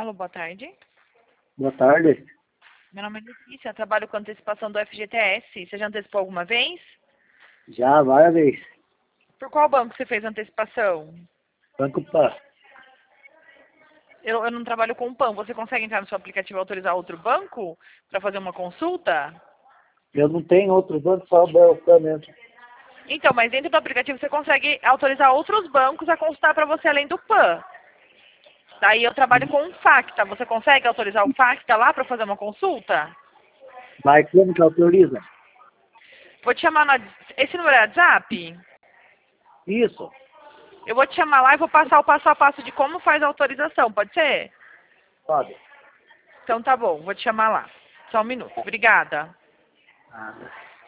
Alô, boa tarde. Boa tarde. Meu nome é Letícia, eu trabalho com antecipação do FGTS. Você já antecipou alguma vez? Já várias vezes. Por qual banco você fez a antecipação? Banco Pan. Eu não trabalho com PAN. Você consegue entrar no seu aplicativo e autorizar outro banco para fazer uma consulta? Eu não tenho outro banco, só o Banco Pan mesmo. Então, mas dentro do aplicativo você consegue autorizar outros bancos a consultar para você além do PAN. Daí eu trabalho com o Facta. Você consegue autorizar o Facta lá para fazer uma consulta? Mas como que autoriza? Vou te chamar no... Esse número é WhatsApp? Isso. Eu vou te chamar lá e vou passar o passo a passo de como faz a autorização, pode ser? Pode. Então tá bom, vou te chamar lá. Só um minuto. Obrigada. Nada.